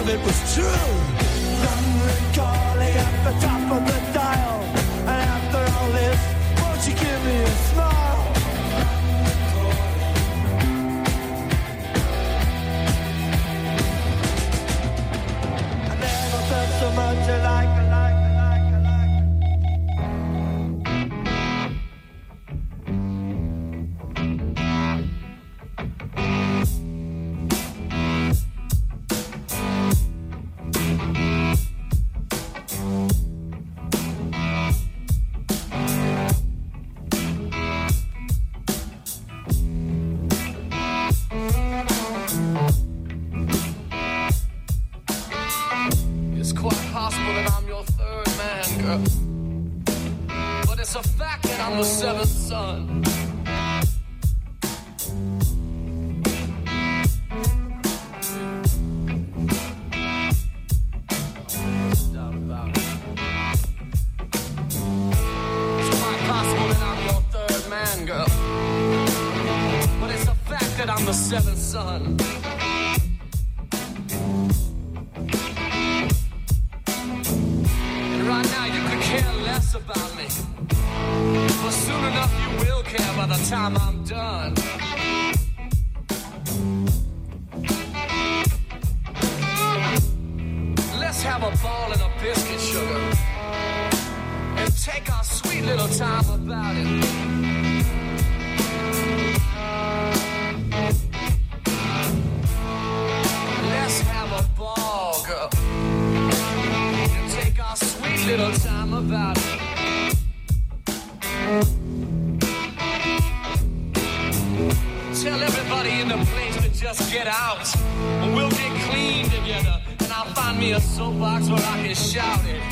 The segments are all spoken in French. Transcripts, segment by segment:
of it was true. London calling at the top of the dial. And after all this, won't you give me a smile? I never felt so much alike. I'm the seventh son. Doubt about it. It's quite possible that I'm your third man, girl. But it's a fact that I'm the seventh son. And right now you could care less about me. But soon enough you will care by the time I'm done. Let's have a ball and a biscuit, sugar, and take our sweet little time about it. Let's have a ball, girl, and take our sweet little time about it. Tell everybody in the place to just get out, and we'll get clean together, and I'll find me a soapbox where I can shout it.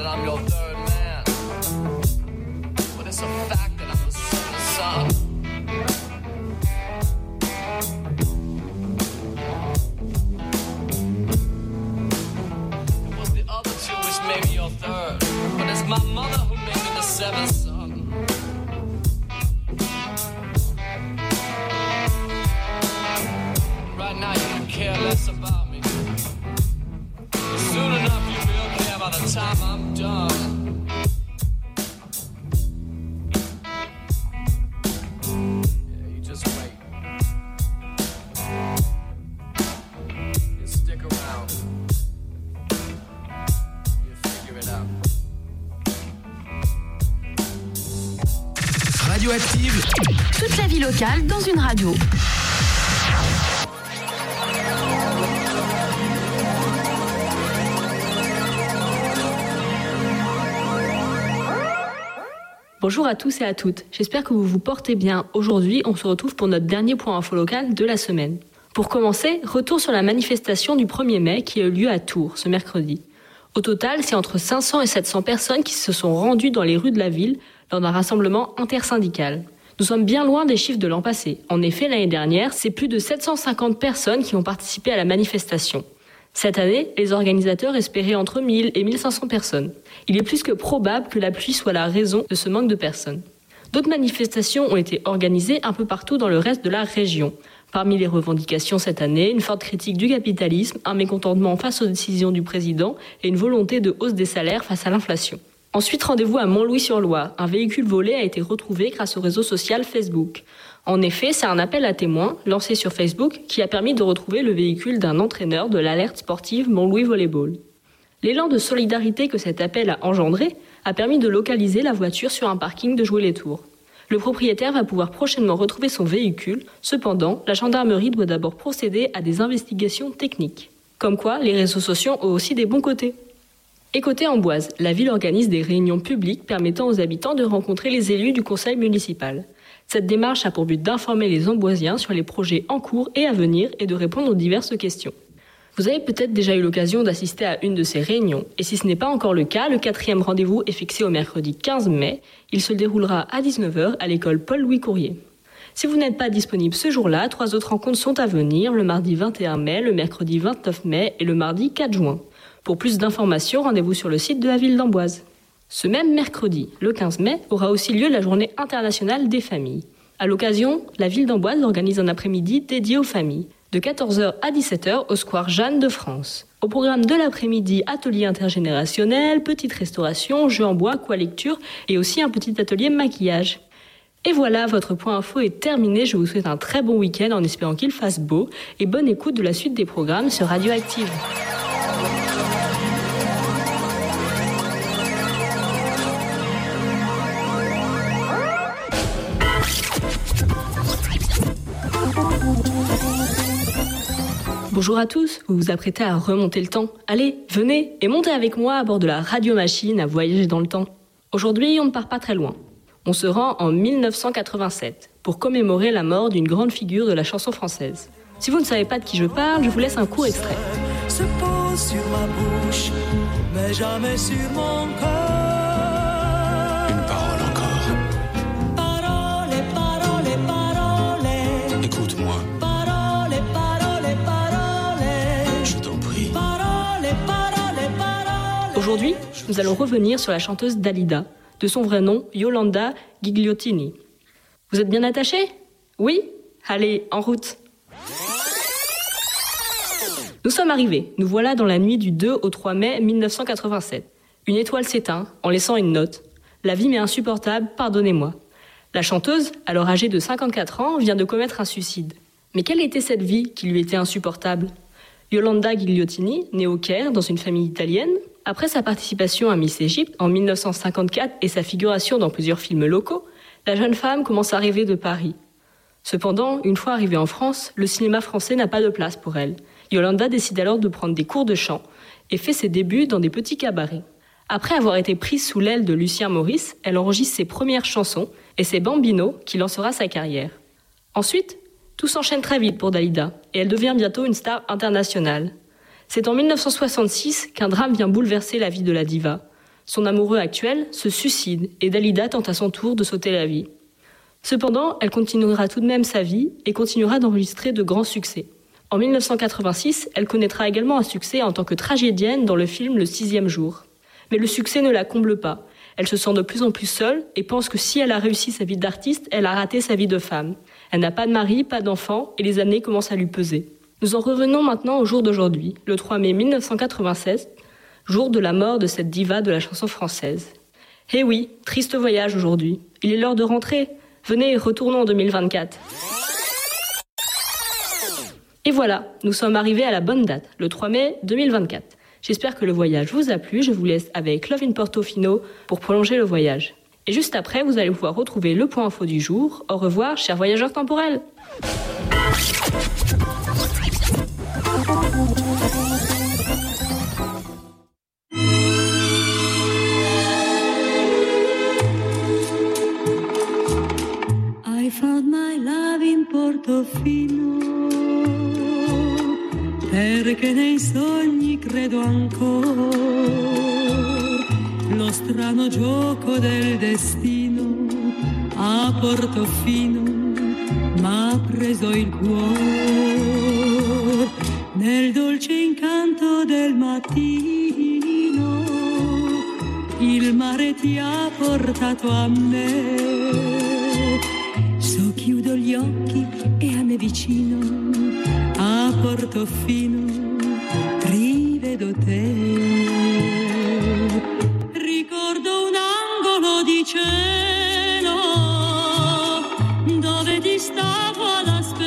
that I'm your third man. But it's a fact that I'm the seventh son. It was the other two which made me your third. But it's my mother who made me the seventh son. Right now you can care less about me. Soon enough you will care by the time I'm done. Yeah, you just wait. You stick around. You figure it out. Radioactive. Toute la vie locale dans une radio. Bonjour à tous et à toutes, j'espère que vous vous portez bien. Aujourd'hui, on se retrouve pour notre dernier point info local de la semaine. Pour commencer, retour sur la manifestation du 1er mai qui a eu lieu à Tours ce mercredi. Au total, c'est entre 500 et 700 personnes qui se sont rendues dans les rues de la ville lors d'un rassemblement intersyndical. Nous sommes bien loin des chiffres de l'an passé. En effet, l'année dernière, c'est plus de 750 personnes qui ont participé à la manifestation. Cette année, les organisateurs espéraient entre 1000 et 1500 personnes. Il est plus que probable que la pluie soit la raison de ce manque de personnes. D'autres manifestations ont été organisées un peu partout dans le reste de la région. Parmi les revendications cette année, une forte critique du capitalisme, un mécontentement face aux décisions du président et une volonté de hausse des salaires face à l'inflation. Ensuite, rendez-vous à Montlouis-sur-Loire. Un véhicule volé a été retrouvé grâce au réseau social Facebook. En effet, c'est un appel à témoins lancé sur Facebook qui a permis de retrouver le véhicule d'un entraîneur de l'Alerte sportive Montlouis Volleyball. L'élan de solidarité que cet appel a engendré a permis de localiser la voiture sur un parking de Joué-les-Tours. Le propriétaire va pouvoir prochainement retrouver son véhicule. Cependant, la gendarmerie doit d'abord procéder à des investigations techniques. Comme quoi, les réseaux sociaux ont aussi des bons côtés. Et côté Amboise, la ville organise des réunions publiques permettant aux habitants de rencontrer les élus du conseil municipal. Cette démarche a pour but d'informer les Amboisiens sur les projets en cours et à venir et de répondre aux diverses questions. Vous avez peut-être déjà eu l'occasion d'assister à une de ces réunions, et si ce n'est pas encore le cas, le 4e rendez-vous est fixé au mercredi 15 mai. Il se déroulera à 19h à l'école Paul-Louis Courier. Si vous n'êtes pas disponible ce jour-là, 3 autres rencontres sont à venir, le mardi 21 mai, le mercredi 29 mai et le mardi 4 juin. Pour plus d'informations, rendez-vous sur le site de la ville d'Amboise. Ce même mercredi, le 15 mai, aura aussi lieu la journée internationale des familles. À l'occasion, la ville d'Amboise organise un après-midi dédié aux familles, de 14h à 17h au square Jeanne de France. Au programme de l'après-midi, atelier intergénérationnel, petite restauration, jeux en bois, lecture et aussi un petit atelier maquillage. Et voilà, votre point info est terminé. Je vous souhaite un très bon week-end en espérant qu'il fasse beau et bonne écoute de la suite des programmes sur Radioactive. Bonjour à tous, vous vous apprêtez à remonter le temps. Allez, venez et montez avec moi à bord de la radio-machine à voyager dans le temps. Aujourd'hui, on ne part pas très loin. On se rend en 1987 pour commémorer la mort d'une grande figure de la chanson française. Si vous ne savez pas de qui je parle, je vous laisse un court extrait. Se pose sur ma bouche, mais jamais sur mon cœur. Une parole encore. Parole, parole, parole. Écoute-moi. Parole, parole, parole. Je t'en prie. Parole, parole, parole. Aujourd'hui, nous allons revenir sur la chanteuse Dalida, de son vrai nom Yolanda Gigliottini. Vous êtes bien attachés ? Oui ? Allez, en route. Nous sommes arrivés, nous voilà dans la nuit du 2 au 3 mai 1987. Une étoile s'éteint en laissant une note. La vie m'est insupportable, pardonnez-moi. La chanteuse, alors âgée de 54 ans, vient de commettre un suicide. Mais quelle était cette vie qui lui était insupportable ? Yolanda Gigliottini, née au Caire dans une famille italienne, après sa participation à Miss Égypte en 1954 et sa figuration dans plusieurs films locaux, la jeune femme commence à rêver de Paris. Cependant, une fois arrivée en France, le cinéma français n'a pas de place pour elle. Yolanda décide alors de prendre des cours de chant et fait ses débuts dans des petits cabarets. Après avoir été prise sous l'aile de Lucien Maurice, elle enregistre ses premières chansons et c'est Bambino qui lancera sa carrière. Ensuite, tout s'enchaîne très vite pour Dalida et elle devient bientôt une star internationale. C'est en 1966 qu'un drame vient bouleverser la vie de la diva. Son amoureux actuel se suicide et Dalida tente à son tour de sauter la vie. Cependant, elle continuera tout de même sa vie et continuera d'enregistrer de grands succès. En 1986, elle connaîtra également un succès en tant que tragédienne dans le film Le 6e jour. Mais le succès ne la comble pas. Elle se sent de plus en plus seule et pense que si elle a réussi sa vie d'artiste, elle a raté sa vie de femme. Elle n'a pas de mari, pas d'enfant et les années commencent à lui peser. Nous en revenons maintenant au jour d'aujourd'hui, le 3 mai 1996, jour de la mort de cette diva de la chanson française. Eh oui, triste voyage aujourd'hui. Il est l'heure de rentrer. Venez, retournons en 2024. Et voilà, nous sommes arrivés à la bonne date, le 3 mai 2024. J'espère que le voyage vous a plu. Je vous laisse avec Love in Portofino pour prolonger le voyage. Et juste après, vous allez pouvoir retrouver le point info du jour. Au revoir, chers voyageurs temporels. I found my love in Portofino, perché nei sogni credo ancora, lo strano gioco del destino a Portofino m'ha preso il cuore, nel dolce incanto del mattino il mare ti ha portato a me. Chiudo gli occhi e a me vicino, a Portofino, rivedo te. Ricordo un angolo di cielo dove ti stavo ad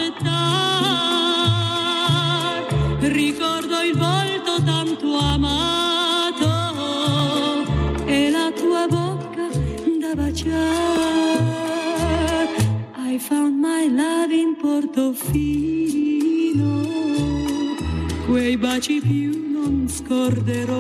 aspettare. Ricordo il volto tanto amato e la tua bocca da baciare. I found my love in Portofino, quei baci più non scorderò,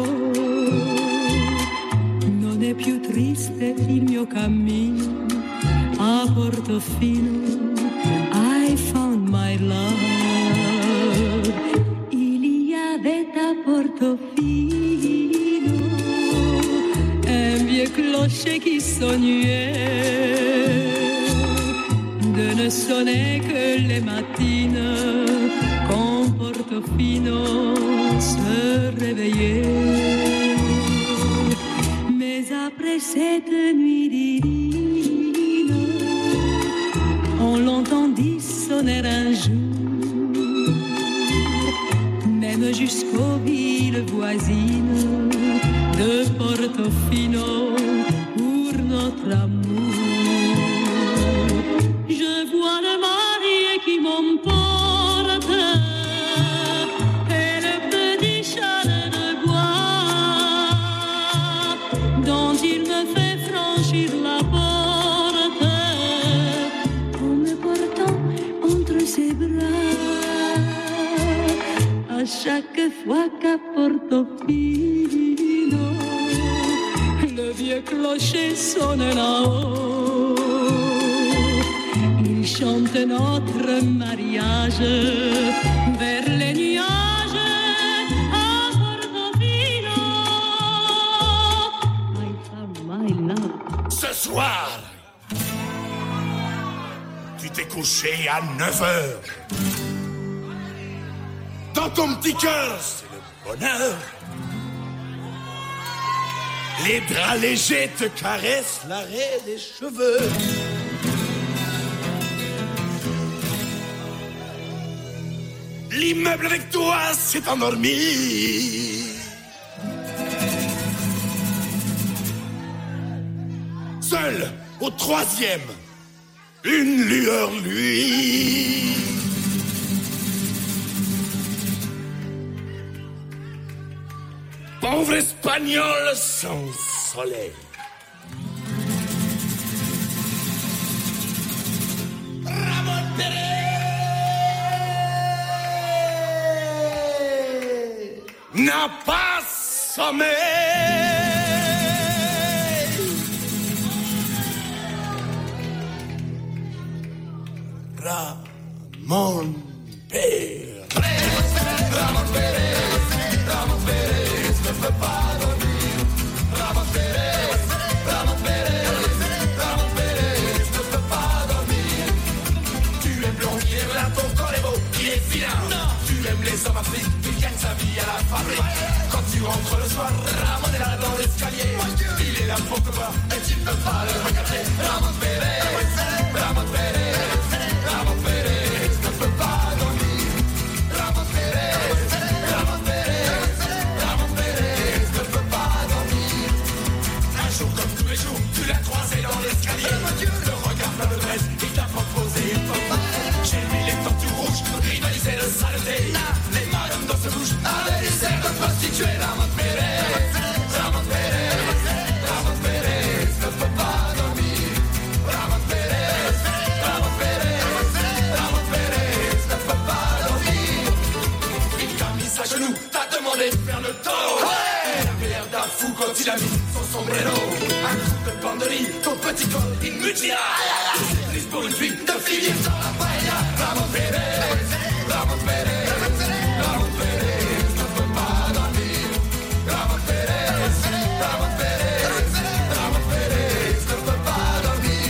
non è più triste il mio cammino a Portofino, I found my love, il y avait à Portofino un vieux clocher qui sonnait, de ne sonner que les matines quand Portofino se réveillait. Mais après cette nuit divine, on l'entendit sonner un jour, même jusqu'aux villes voisines de Portofino pour notre amour. Qui m'emporte et le petit chalet de bois dont il me fait franchir la porte en me portant entre ses bras. À chaque fois qu'à Portofino le vieux clocher sonne là-haut, chante notre mariage vers les nuages à Portofino. I found my love. Ce soir, tu t'es couché à 9 heures. Dans ton petit cœur, c'est le bonheur. Les draps légers te caressent l'arrêt des cheveux. L'immeuble avec toi s'est endormi. Seul au 3e, une lueur lui. Pauvre espagnol sans soleil. Ramon Pérez n'a pas sommeil. Ramon Pérez. Ramon Pérez ne peut pas dormir. Ramon Pérez. Quand tu rentres le soir, Ramon est là dans l'escalier. Il est là pour te voir et tu ne peux pas le regarder. Ramon Pérez, Ramon Pérez, Ramon Pérez ne peut pas dormir. Ramon Pérez, Ramon Pérez, Ramon Pérez ne peut pas dormir. Un jour comme tous les jours, tu l'as croisé dans l'escalier. Le regard plein de braise, il t'a proposé une photo. Chez lui les temps tout rouges, rivalisaient de saleté. Les madames dans ce bouche, avec les airs de prostituées. Ramon Pérez, Ramon Pérez, Ramon Pérez ne peut pas dormir. Ramon Pérez, Ramon Pérez, Ramon Pérez ne peut pas dormir. Il t'a mis à genoux, t'a demandé de faire le tour. Il avait l'air d'un fou quand il a mis son sombrero. Un coup de banderie, ton petit col, il me dira. C'est prise pour une fille de finir dans la paella. Ramon Pérez, Ramon Pérez, Ramon Pérez ne peut pas dormir. Ramon Pérez, Ramon Pérez, Ramon Pérez ne peut pas dormir.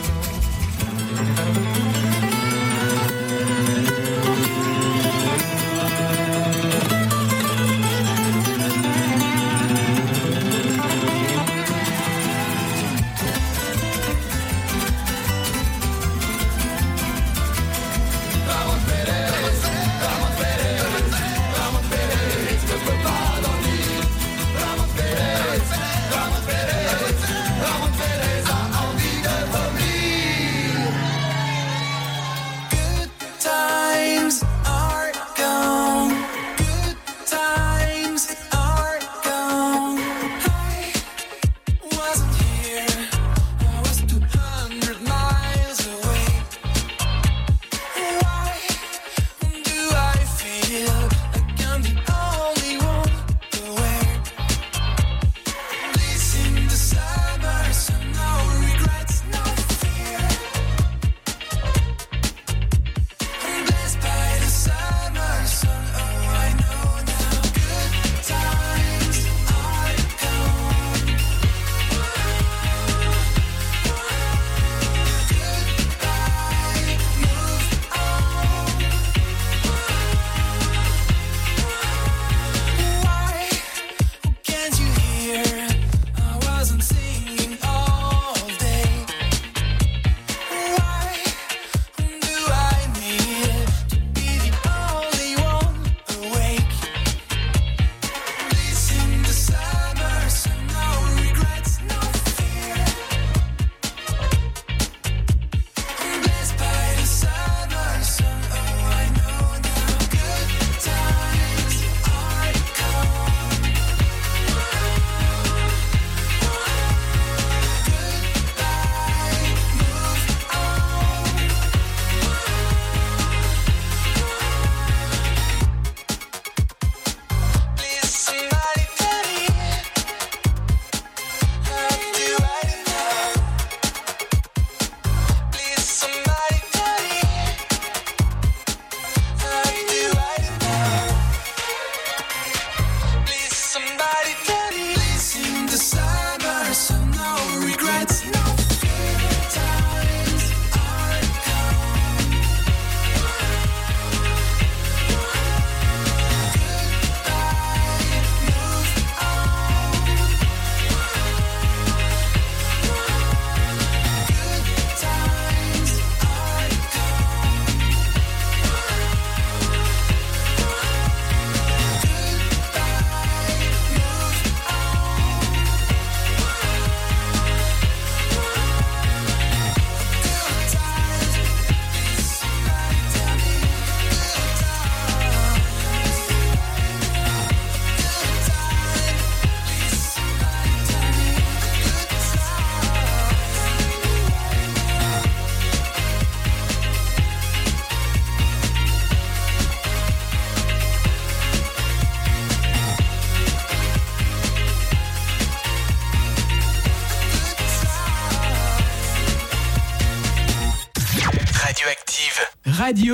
Radio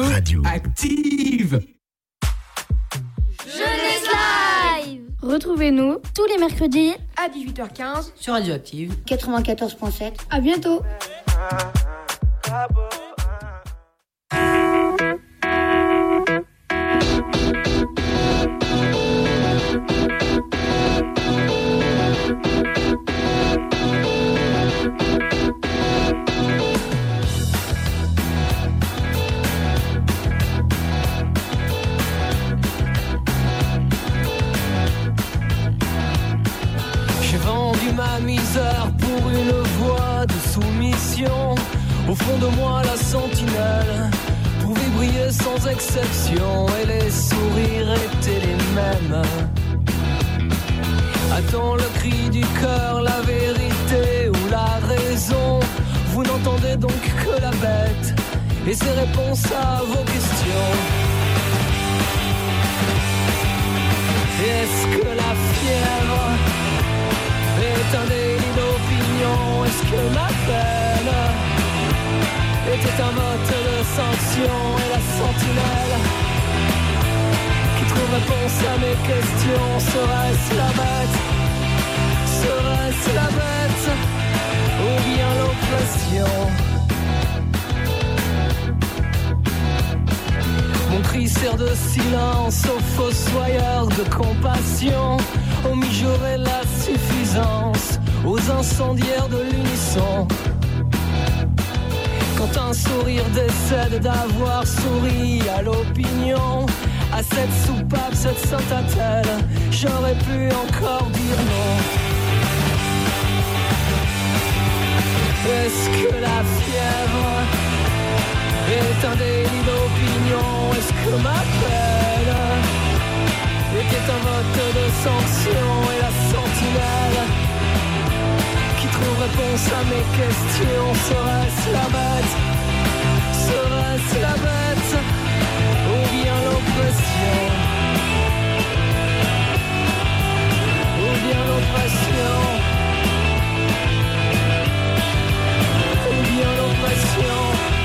Active. Jeunesse Live. Retrouvez-nous tous les mercredis à 18h15 sur Radio Active 94.7. À bientôt. réduit ma misère pour une voie de soumission. Au fond de moi la sentinelle pouvait briller sans exception et les sourires étaient les mêmes. Attends le cri du cœur, la vérité ou la raison. Vous n'entendez donc que la bête et ses réponses à vos questions. Est-ce que la fièvre est un délit d'opinion? Est-ce que ma peine était un vote de sanction? Et la sentinelle qui trouve réponse à mes questions, serait-ce la bête? Serait-ce la bête ou bien l'oppression? Mon cri sert de silence aux fossoyeurs de compassion, aux mijaurés la suffisance, aux incendiaires de l'unisson. Quand un sourire décède d'avoir souri à l'opinion, à cette soupape, cette sainte-attelle, j'aurais pu encore dire non. Est-ce que la fièvre est un délit d'opinion? Est-ce que ma peine était un vote de sanction? Et la sentinelle qui trouve réponse à mes questions, serait-ce la bête? Serait-ce la bête ou bien l'oppression? Ou bien l'oppression? Ou bien l'oppression?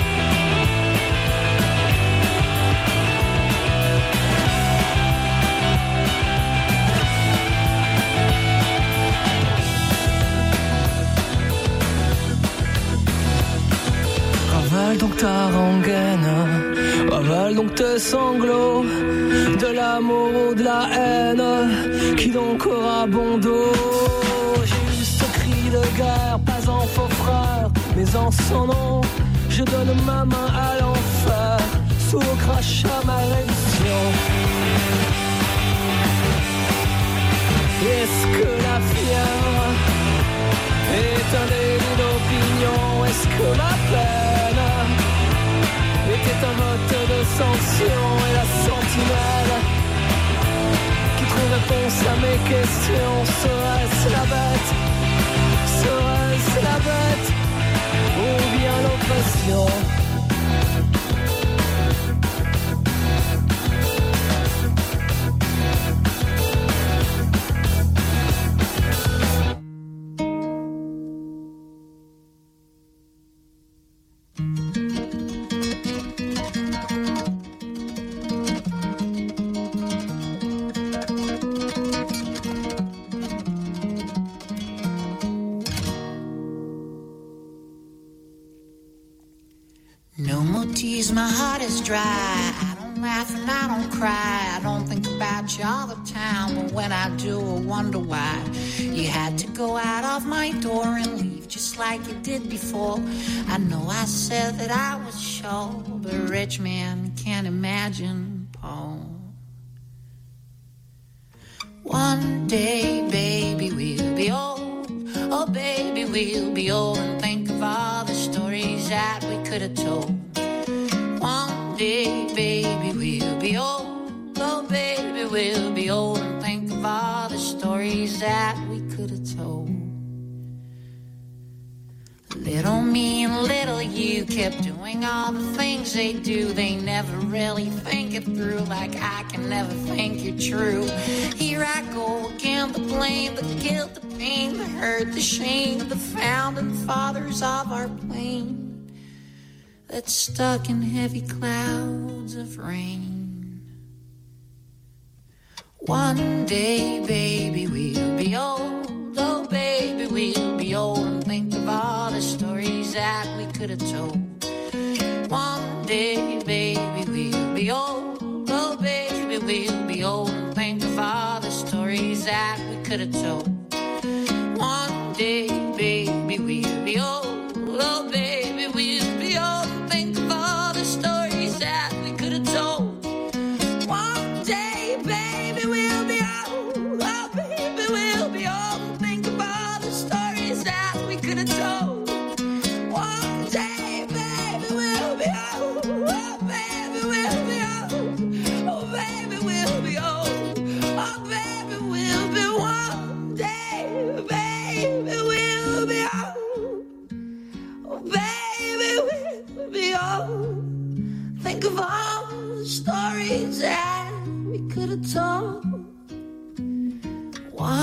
Ravale donc ta rengaine, ravale donc tes sanglots, de l'amour ou de la haine, qui donc aura bon dos? J'ai juste cri de guerre, pas en faux frère, mais en son nom. Je donne ma main à l'enfer, sous au crachat ma réduction. Est-ce que la fièvre est un délit d'opinion? Est-ce que ma peine était un vote de sanction? Et la sentinelle qui trouve réponse à mes questions, serait-ce la bête? Serait-ce la bête ou bien l'oppression? My heart is dry. I don't laugh and I don't cry. I don't think about you all the time, but when I do, I wonder why you had to go out of my door and leave just like you did before. I know I said that I was sure, but a rich man can't imagine Paul. One day, baby, we'll be old. Oh, baby, we'll be old and think of all the stories that we could have told. One day, baby, we'll be old. Oh, baby, we'll be old and think of all the stories that we could have told. Little me and little you kept doing all the things they do. They never really think it through, like I can never think you're true. Here I go again, the blame, the guilt, the pain, the hurt, the shame, the founding fathers of our plane that's stuck in heavy clouds of rain. One day, baby, we'll be old. Oh, baby, we'll be old and think of all the stories that we could have told. One day, baby, we'll be old. Oh, baby, we'll be old and think of all the stories that we could have told. One day, baby, we'll be old. Oh, baby, we'll be old and think of all the stories that we could have told. One day, baby, we'll be old. Oh, baby, we'll be old and think of all the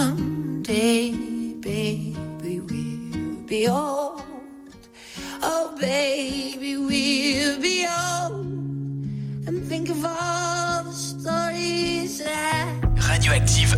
One day, baby, we'll be old. Oh, baby, we'll be old. And think of all the stories that Radioactive.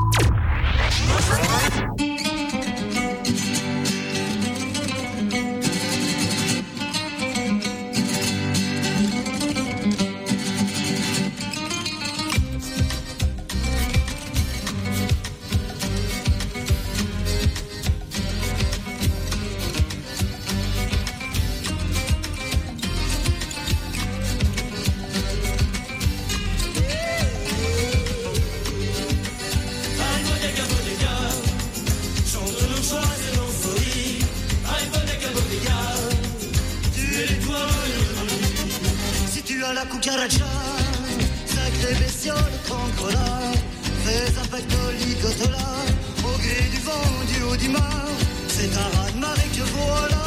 La cucaracha, sacrée bestiole cancrola, fais un pactole cotola, au gré du vent du haut du mar, c'est un raz-de-marée que voilà.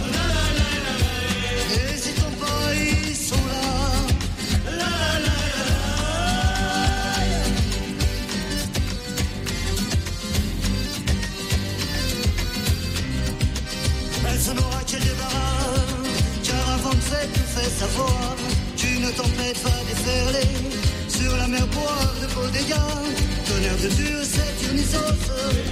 Et si ton pas, ils sont là. Elle se n'aura qu'elle débarras, car un vent de fait tout fait savoir. Une tempête va déferler sur la mer boire de beaux dégâts. Tonnerre de Dieu, c'est Dionysos.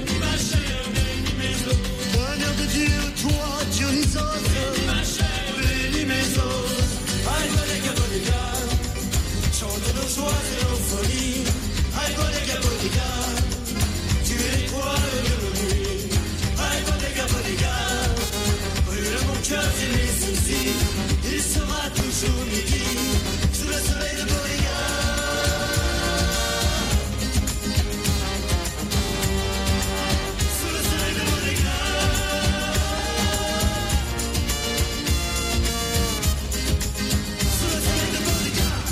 Tonnerre de Dieu, toi, Dionysos. Bénis mes os. Aïe, bodega, bodega. Chante nos joies et nos folies. Aïe, bodega, bodega. Tu es l'étoile de nos nuits. Aïe, bodega, bodega. Brûle mon cœur et mes soucis. Il sera toujours midi. Sous le soleil de Beauregard. Sous le soleil de Beauregard. Sous le soleil de Beauregard.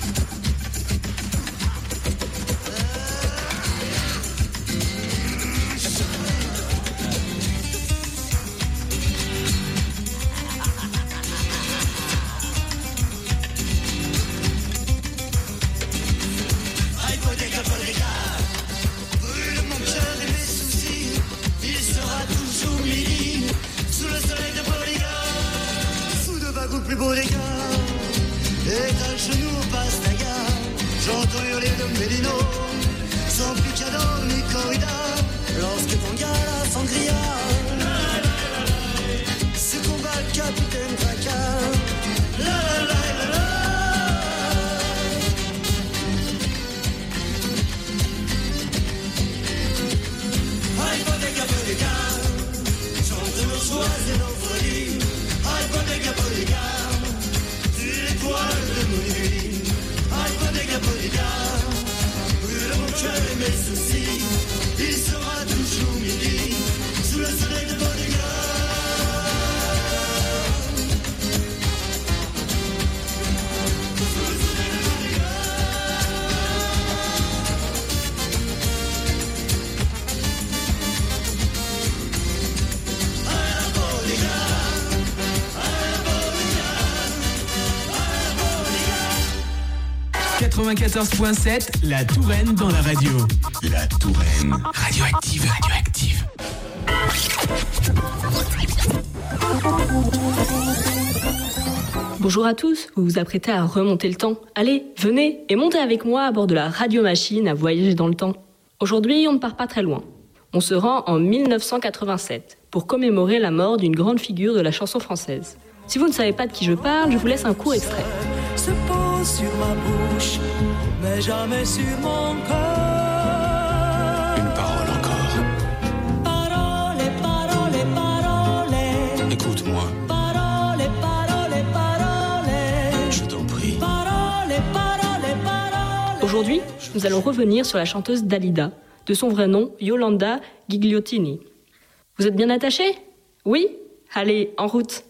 94.7, la Touraine dans la radio. La Touraine. Radioactive, radioactive. Bonjour à tous, vous vous apprêtez à remonter le temps. Allez, venez et montez avec moi à bord de la radio-machine à voyager dans le temps. Aujourd'hui, on ne part pas très loin. On se rend en 1987 pour commémorer la mort d'une grande figure de la chanson française. Si vous ne savez pas de qui je parle, je vous laisse un court extrait. Se pose sur ma bouche, mais jamais sur mon cœur. Une parole encore. Parole, parole, parole. Écoute-moi. Parole, parole, parole. Je t'en prie. Parole, parole, parole. Aujourd'hui, nous allons revenir sur la chanteuse Dalida, de son vrai nom Yolanda Gigliottini. Vous êtes bien attachés ? Oui ? Allez, en route.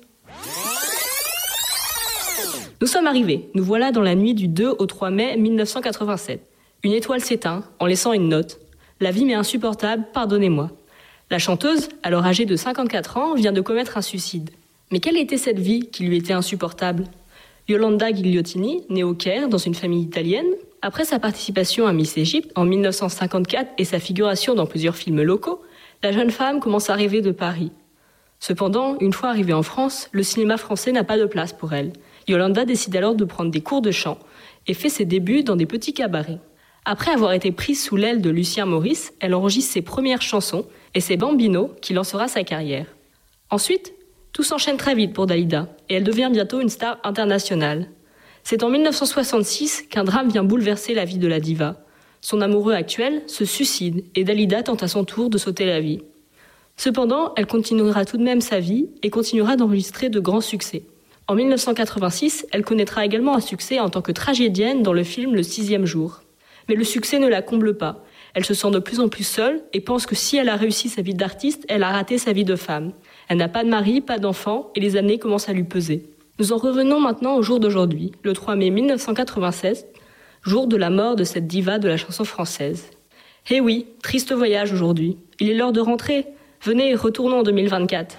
Nous sommes arrivés, nous voilà dans la nuit du 2 au 3 mai 1987. Une étoile s'éteint en laissant une note. La vie m'est insupportable, pardonnez-moi. La chanteuse, alors âgée de 54 ans, vient de commettre un suicide. Mais quelle était cette vie qui lui était insupportable ? Yolanda Ghigliottini, née au Caire dans une famille italienne. Après sa participation à Miss Égypte en 1954 et sa figuration dans plusieurs films locaux, la jeune femme commence à rêver de Paris. Cependant, une fois arrivée en France, le cinéma français n'a pas de place pour elle. Yolanda décide alors de prendre des cours de chant et fait ses débuts dans des petits cabarets. Après avoir été prise sous l'aile de Lucien Maurice, elle enregistre ses premières chansons et c'est Bambino qui lancera sa carrière. Ensuite, tout s'enchaîne très vite pour Dalida et elle devient bientôt une star internationale. C'est en 1966 qu'un drame vient bouleverser la vie de la diva. Son amoureux actuel se suicide et Dalida tente à son tour de sauter la vie. Cependant, elle continuera tout de même sa vie et continuera d'enregistrer de grands succès. En 1986, elle connaîtra également un succès en tant que tragédienne dans le film Le 6e jour. Mais le succès ne la comble pas. Elle se sent de plus en plus seule et pense que si elle a réussi sa vie d'artiste, elle a raté sa vie de femme. Elle n'a pas de mari, pas d'enfant et les années commencent à lui peser. Nous en revenons maintenant au jour d'aujourd'hui, le 3 mai 1996, jour de la mort de cette diva de la chanson française. Eh oui, triste voyage aujourd'hui. Il est l'heure de rentrer. Venez, retournons en 2024.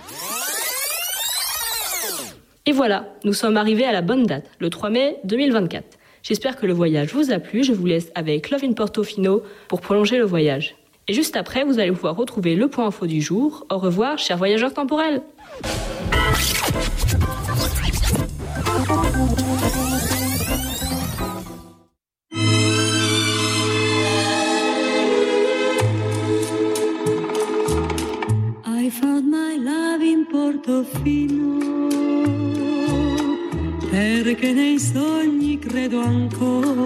Et voilà, nous sommes arrivés à la bonne date, le 3 mai 2024. J'espère que le voyage vous a plu. Je vous laisse avec Love in Portofino pour prolonger le voyage. Et juste après, vous allez pouvoir retrouver le point info du jour. Au revoir, chers voyageurs temporels. I found my love in Portofino, perché nei sogni credo ancora,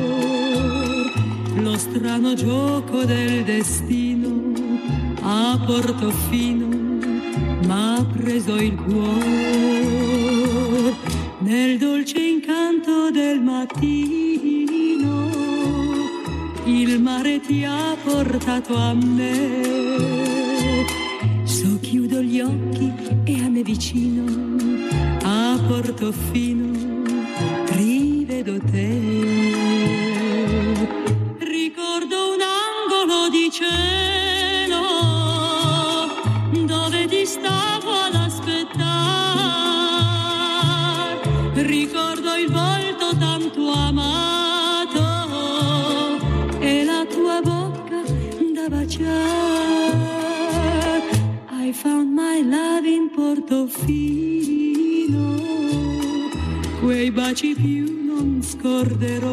lo strano gioco del destino a Portofino m'ha preso il cuore, nel dolce incanto del mattino il mare ti ha portato a me. Chiudo gli occhi e a me vicino, a Portofino, rivedo te. Ricordo un angolo di cielo dove ti stavo ad aspettare. Ricordo il volto tanto amato e la tua bocca da baciare. I found my love in Portofino, quei baci più non scorderò,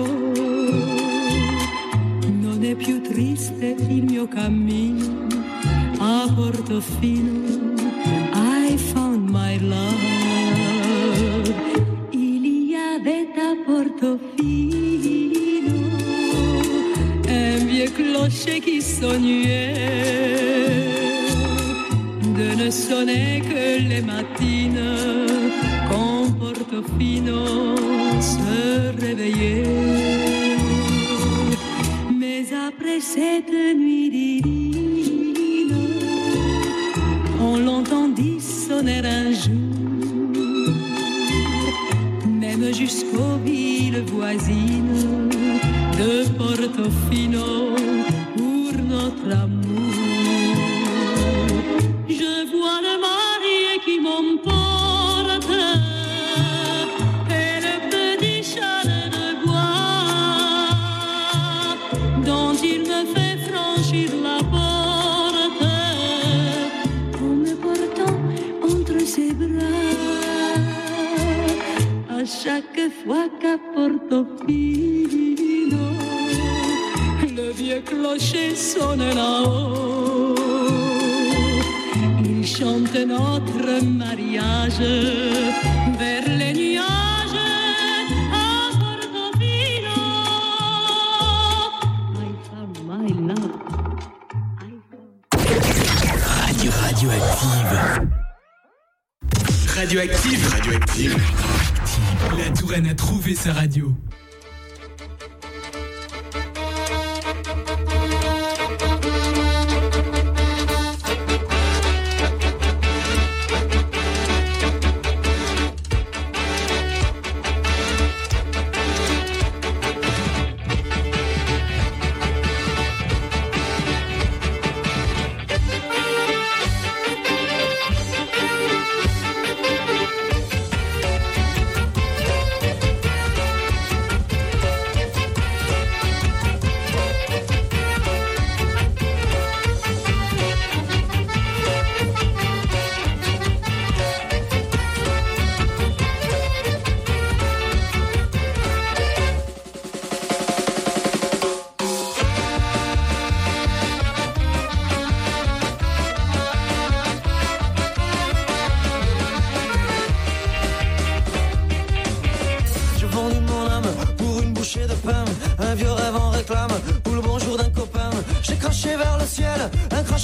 non è più triste il mio cammino a Portofino, I found my love, il y avait à Portofino un vieux clocher qui sonnait, de ne sonner que les matines quand Portofino se réveillait. Mais après cette nuit divine, on l'entendit sonner un jour, même jusqu'aux villes voisines de Portofino pour notre amour. Qui m'emporte et le petit chalet de bois dont il me fait franchir la porte en me portant entre ses bras. À chaque fois qu'à Portofino le vieux clocher sonne là-haut, chante notre mariage vers les nuages à Portofino. I found my love. Radioactive. Radioactive. La Touraine a trouvé sa radio.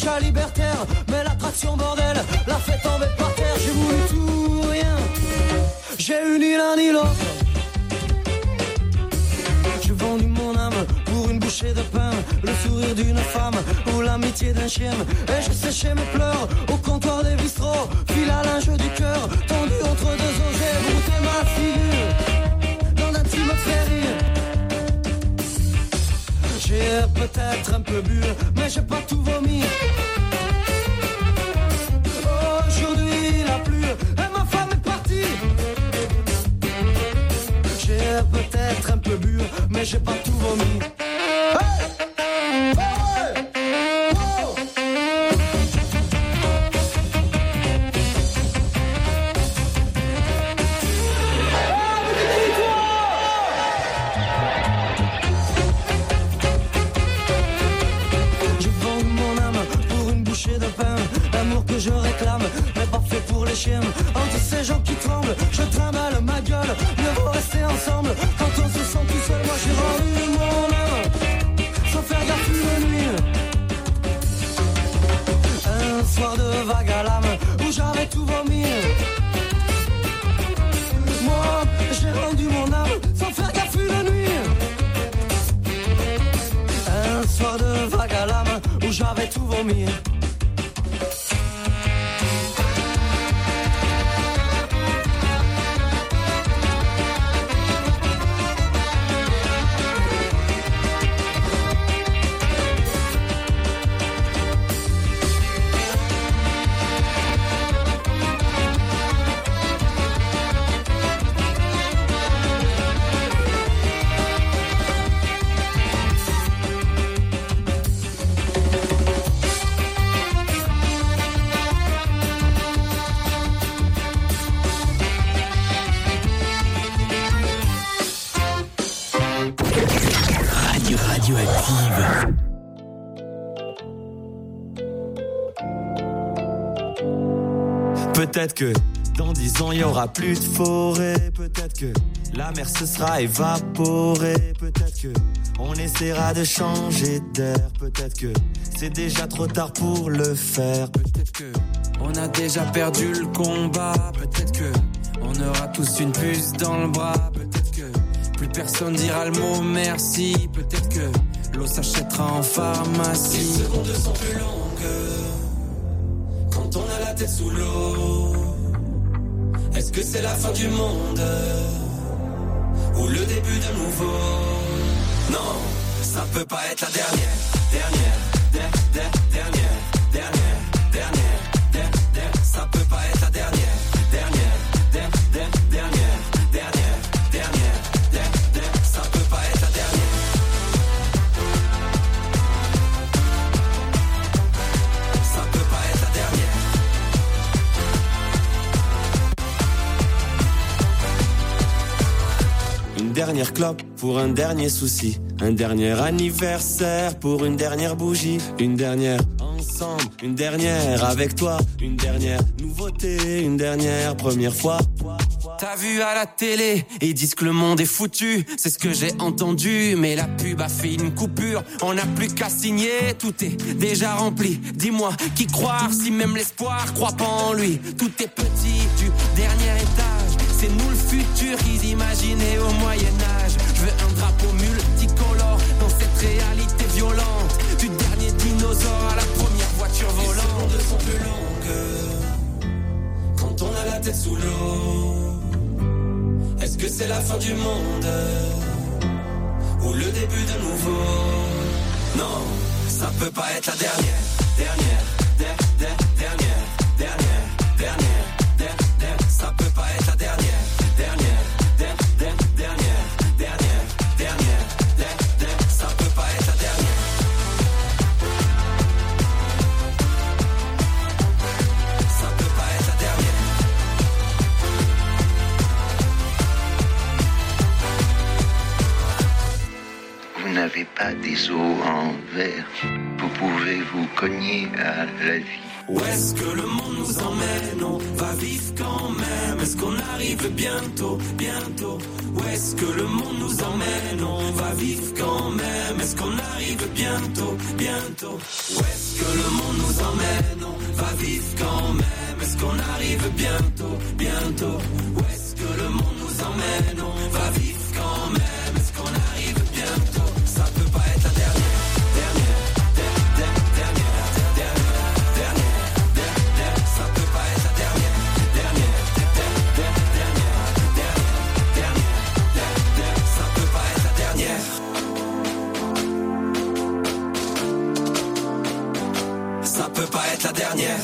chat libertaire, mais l'attraction bordel l'a fait tomber par terre. J'ai voulu tout ou rien, j'ai eu ni l'un ni l'autre. J'ai vendu mon âme pour une bouchée de pain, le sourire d'une femme ou l'amitié d'un chien. Et je séchais mes pleurs au comptoir des bistrots, fil à linge du cœur tendu entre deux os. J'ai brouté ma figure dans d'intimes féeries. J'ai peut-être un peu bu, mais j'ai pas tout vomi. Aujourd'hui il a plu et ma femme est partie. J'ai peut-être un peu bu, mais j'ai pas tout vomi. Hey! Oh! Je vends mon âme pour une bouchée de pain, l'amour que je réclame, mais pas fait pour les chiens. Entre ces gens qui tremblent, je trimballe ma gueule. Mieux vaut rester ensemble quand on se sent tout seul. Moi j'ai rendu mon âme sans faire gaffe une nuit. Un soir de vague à l'âme où j'avais tout vomi. Moi j'ai rendu mon âme sans faire gaffe une nuit. Un soir de vague à l'âme où j'avais tout vomi. Radioactive. Peut-être que dans 10 ans il y aura plus de forêt. Peut-être que la mer se sera évaporée. Peut-être que on essaiera de changer d'air. Peut-être que c'est déjà trop tard pour le faire. Peut-être que on a déjà perdu le combat. Peut-être que on aura tous une puce dans le bras. Peut-être que plus personne dira le mot merci. Peut-être que l'eau s'achètera en pharmacie. Les secondes sont plus longues quand on a la tête sous l'eau. Est-ce que c'est la fin du monde ou le début de nouveau? Non, ça peut pas être la dernière. Ça peut pas être la dernière. Ça peut pas être la dernière. Ça peut pas être la dernière. Une dernière clope pour un dernier souci. Un dernier anniversaire pour une dernière bougie. Une dernière ensemble, une dernière avec toi. Une dernière nouveauté, une dernière première fois. T'as vu à la télé, ils disent que le monde est foutu. C'est ce que j'ai entendu, mais la pub a fait une coupure. On n'a plus qu'à signer, tout est déjà rempli. Dis-moi, qui croire si même l'espoir croit pas en lui? Tout est petit du dernier étage. C'est nous le futur qu'ils imaginaient au Moyen-Âge. Je veux un drapeau multicolore dans cette réalité violente. Du dernier dinosaure à la première voiture volante. Les secondes sont plus longues quand on a la tête sous l'eau. Est-ce que c'est la fin du monde ou le début de nouveau? Non, ça peut pas être la dernière. Ça peut pas être la dernière. Ça peut pas être la dernière. Ça peut pas être la dernière. Vous n'avez pas à des os en verre. Vous pouvez vous cogner à la vie. Où est-ce que le monde nous emmène? On va vivre quand même. Est-ce qu'on arrive bientôt, bientôt? Où est-ce que le monde nous emmène? On va vivre quand même. Est-ce qu'on arrive bientôt, bientôt? Où est-ce que le monde nous emmène? On va vivre quand même. Est-ce qu'on arrive bientôt, bientôt? Où est-ce que le monde nous emmène? On va vivre quand même. Est-ce qu'on arrive bientôt? Ça peut pas être la dernière. Ça peut pas être la dernière.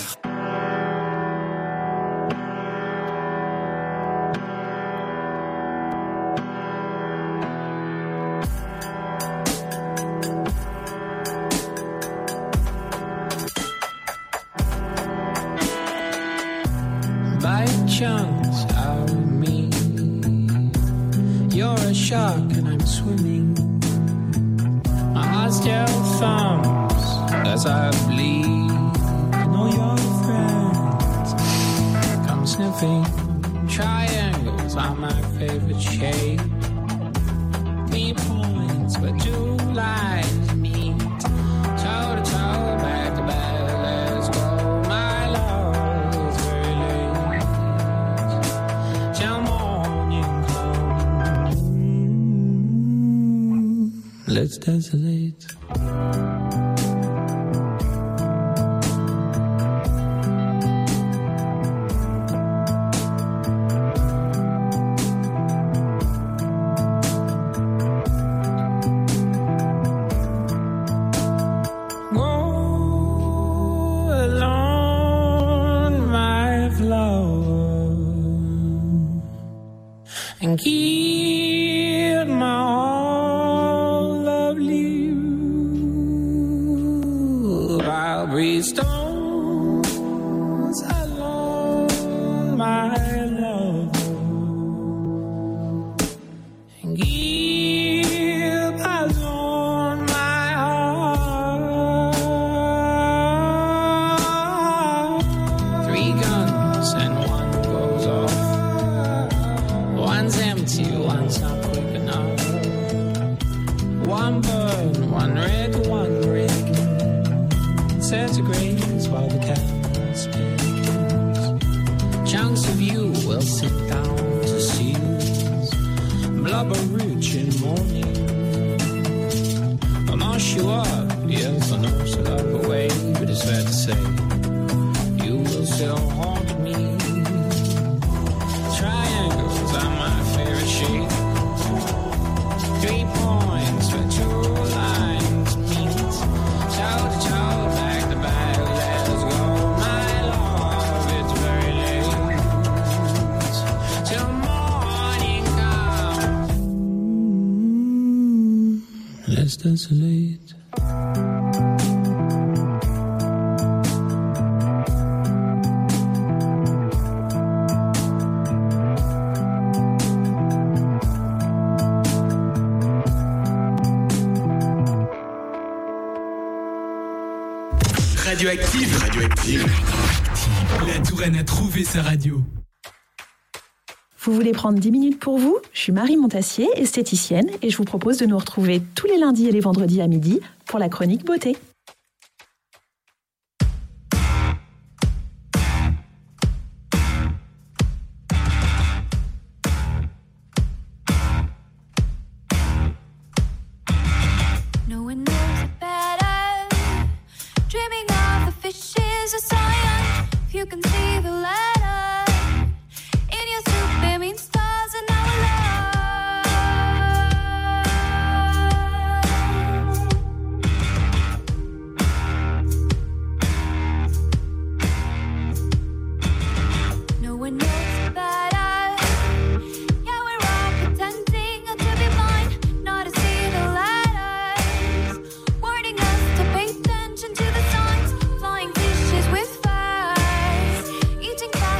By chance out of me, you're a shark and I'm swimming. My heart still thumps as I bleed. And all your friends come sniffing. Triangles are my favorite shape. 3 points where 2 lines meet. Toe to toe, back to back, let's go. My love is very late. Till morning comes. Let's desolate. And keep my all of you. I'll breathe stones alone, my love. And keep alone my heart. 3 guns and 1 goes off. One's empty, one's not quick enough. 1 burn, 1 red, 1 ring. Centigrades while the cat spins. Chunks of you will sit down to seals. Blubber rich in morning. I'll mash you up, yes, I know so love away. But it's fair to say, you will still haunt me. Triangles are my favorite shape. 3 points for 2 lines meet. Toe to toe, back to back, let's go. My love, it's very late. Till morning comes. Let's desolate. Radioactive. Radioactive. La Touraine a trouvé sa radio. Vous voulez prendre 10 minutes pour vous? Je suis Marie Montassier, esthéticienne, et je vous propose de nous retrouver tous les lundis et les vendredis à midi pour la chronique beauté. No one knows it better. Dreaming of the fishes of Zion. If you can see the letter in your soup, it means stars in our love. No one knows it better. Yeah, we're all pretending to be blind, not to see the letters warning us to pay attention to the signs. Flying fishes with furs, eating fast.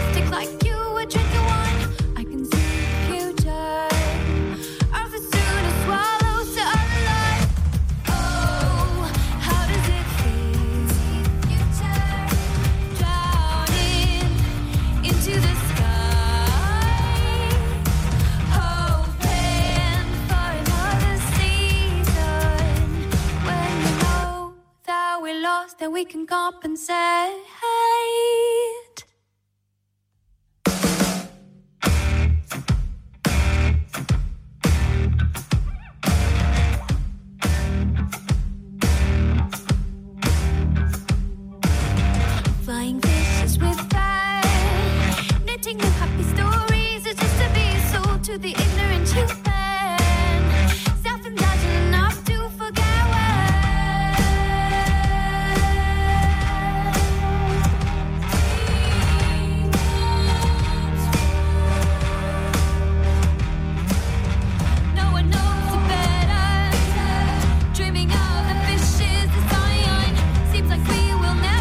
can compensate. Flying fishes with pride, knitting new happy stories. It's just to be sold to the ignorant human, self-indulgent enough to forget no one knows it better. Dreaming of the fishes, the sign seems like we will never.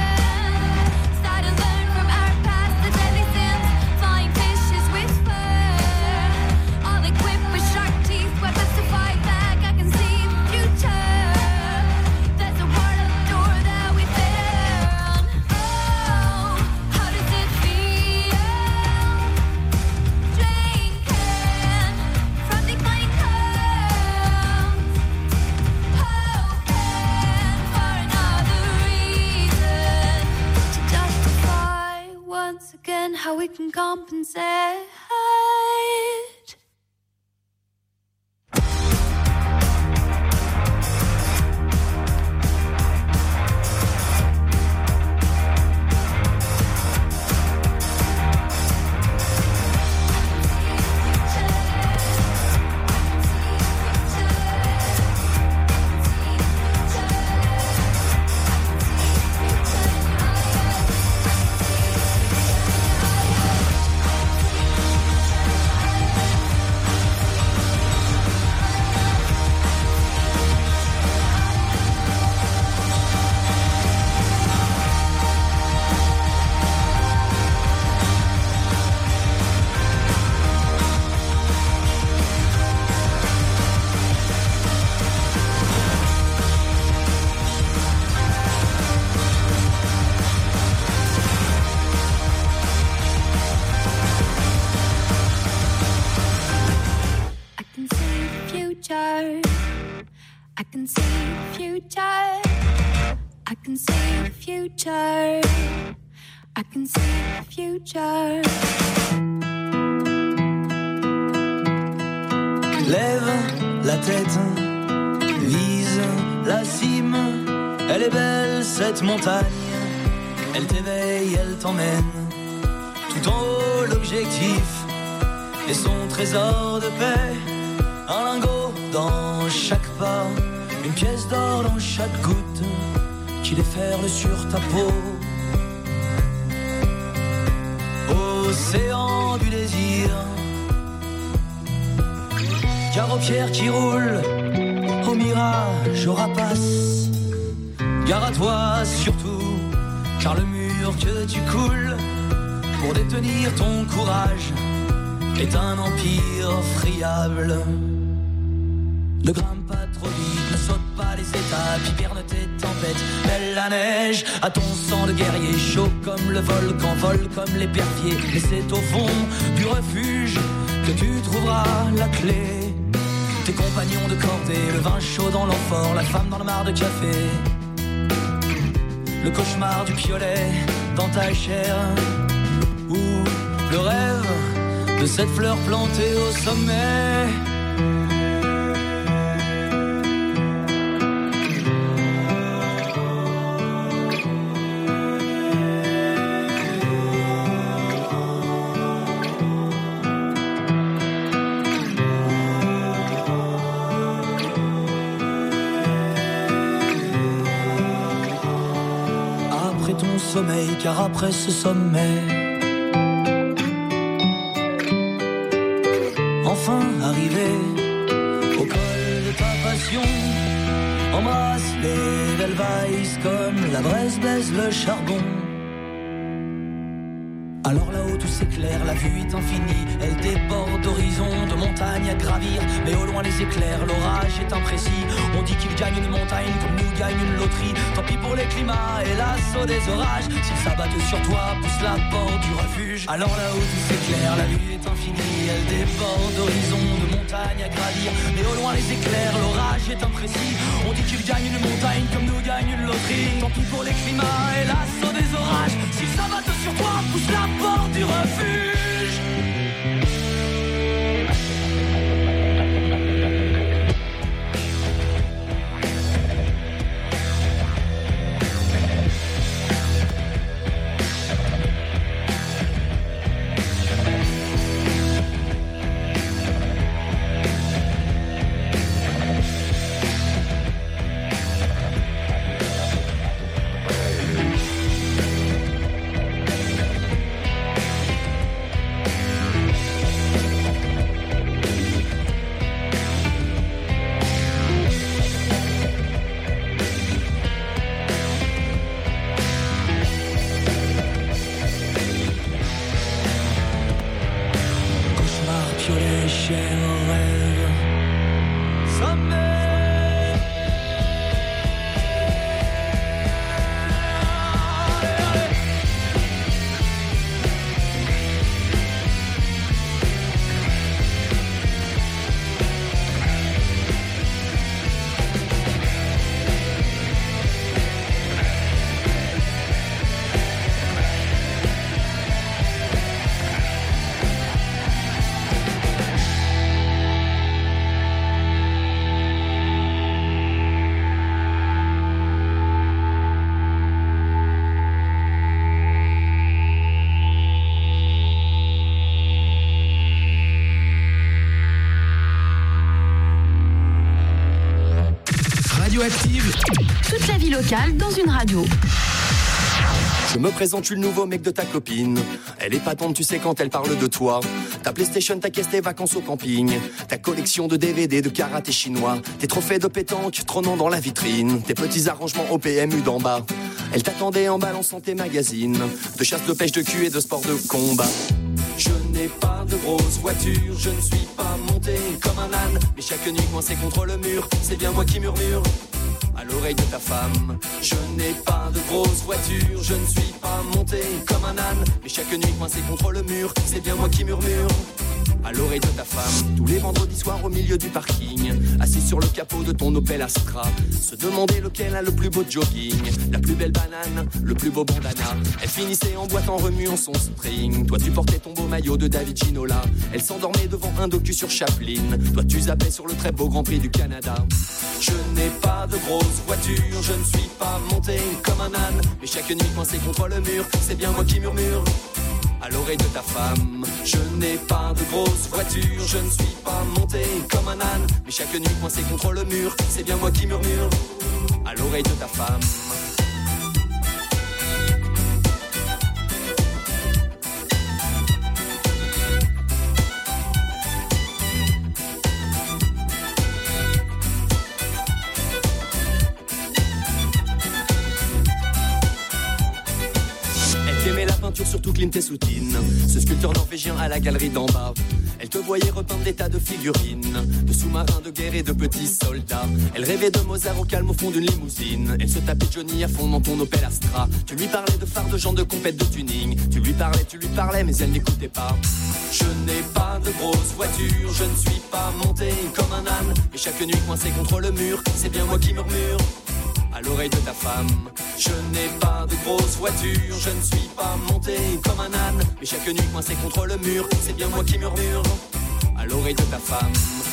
How we can compensate. I can see the future. I can see the future. I can see the future. Lève la tête, vise la cime. Elle est belle cette montagne. Elle t'éveille, elle t'emmène. Tout en haut l'objectif et son trésor de paix. Un lingot dans chaque pas, une pièce d'or dans chaque goutte qui déferle sur ta peau. Océan du désir, gare aux pierres qui roulent, au mirage, au rapace. Gare à toi surtout, car le mur que tu coules pour détenir ton courage est un empire friable. Ne grimpe pas trop vite, ne saute pas les étapes, hiberne tes tempêtes, mêle la neige à ton sang de guerrier, chaud comme le volcan, vole comme l'épervier. Et c'est au fond du refuge que tu trouveras la clé. Tes compagnons de cordée, le vin chaud dans l'amphore, la femme dans le mar de café, le cauchemar du piolet dans ta chair, ou le rêve de cette fleur plantée au sommet. Sommeil, car après ce sommet, enfin arrivé au col de ta passion, embrasse les Edelweiss comme la braise baise le charbon. Alors là-haut tout s'éclaire, la vue est infinie. Elle déborde d'horizons, de montagnes à gravir. Mais au loin les éclairs, l'orage est imprécis. On dit qu'il gagne une montagne comme nous gagne une loterie. Tant pis pour les climats et l'assaut des orages. S'ils s'abattent sur toi, pousse la porte du refuge. Alors là-haut tout s'éclaire, la vue est infinie. Elle déborde d'horizons, de montagnes à gravir. Mais au loin les éclairs, l'orage est imprécis. On dit qu'il gagne une montagne comme nous gagne une loterie. Tant pis pour les climats et l'assaut des orages. S'ils s'abattent sur toi, pousse la porte du refuge. Active. Toute la vie locale dans une radio. Je me présente, je suis le nouveau mec de ta copine. Elle est patente, tu sais, quand elle parle de toi. Ta PlayStation, ta caisse, tes vacances au camping. Ta collection de DVD de karaté chinois. Tes trophées de pétanque trônant dans la vitrine. Tes petits arrangements au PMU d'en bas. Elle t'attendait en balançant tes magazines. De chasse, de pêche, de cul et de sport de combat. Je n'ai pas de grosse voiture, je ne suis pas monté comme un âne. Mais chaque nuit coincé contre le mur, c'est bien moi qui murmure à l'oreille de ta femme. Je n'ai pas de grosse voiture, je ne suis pas monté comme un âne. Mais chaque nuit coincé contre le mur, c'est bien moi qui murmure à l'oreille de ta femme. Tous les vendredis soirs au milieu du parking, assis sur le capot de ton Opel Astra, se demander lequel a le plus beau jogging, la plus belle banane, le plus beau bandana. Elle finissait en boîte en remuant son string. Toi tu portais ton beau maillot de David Ginola. Elle s'endormait devant un docu sur Chaplin. Toi tu zappais sur le très beau Grand Prix du Canada. Je n'ai pas de grosse voiture, je ne suis pas monté comme un âne. Mais chaque nuit coincé contre le mur, c'est bien moi qui murmure à l'oreille de ta femme. Je n'ai pas de grosse voiture, je ne suis pas monté comme un âne. Mais chaque nuit coincé contre le mur, c'est bien moi qui murmure à l'oreille de ta femme. Surtout Clint Eastwood, ce sculpteur norvégien à la galerie d'en bas. Elle te voyait repeindre des tas de figurines, de sous-marins de guerre et de petits soldats. Elle rêvait de Mozart au calme au fond d'une limousine. Elle se tapait Johnny à fond dans ton Opel Astra. Tu lui parlais de phares, de gens de compète, de tuning. Tu lui parlais, mais elle n'écoutait pas. Je n'ai pas de grosse voiture, je ne suis pas monté comme un âne. Mais chaque nuit coincé contre le mur, c'est bien moi qui murmure à l'oreille de ta femme. Je n'ai pas de grosse voiture, je ne suis pas monté comme un âne. Mais chaque nuit coincé contre le mur, c'est bien moi qui murmure à l'oreille de ta femme.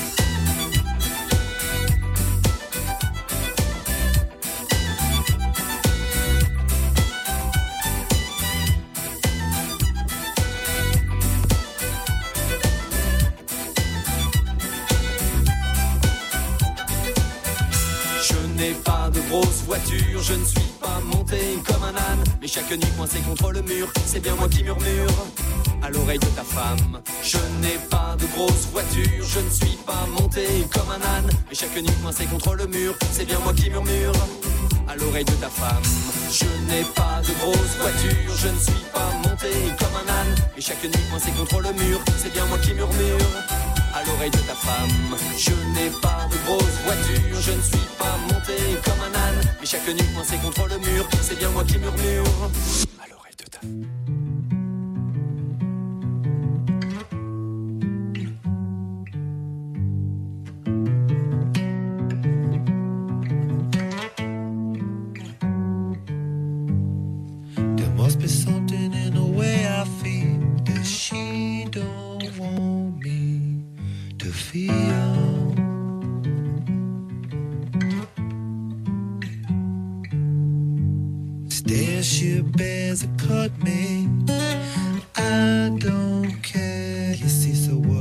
Je n'ai pas de grosse voiture, je ne suis pas monté comme un âne. Mais chaque nuit coincé contre le mur, c'est bien moi qui murmure à l'oreille de ta femme. Je n'ai pas de grosse voiture, je ne suis pas monté comme un âne. Mais chaque nuit coincé contre le mur, c'est bien moi qui murmure à l'oreille de ta femme. Je n'ai pas de grosse voiture, je ne suis pas monté comme un âne. chaque nuit coincé contre le mur, c'est bien moi qui murmure à l'oreille de ta femme. Je n'ai pas de grosse voiture, je ne suis pas monté comme un âne, mais chaque nuit coincé contre le mur, c'est bien moi qui murmure à l'oreille de ta femme. Must be something in the way I feel that she don't want me to feel. Starship bears a cut me. I don't care. You see, so what?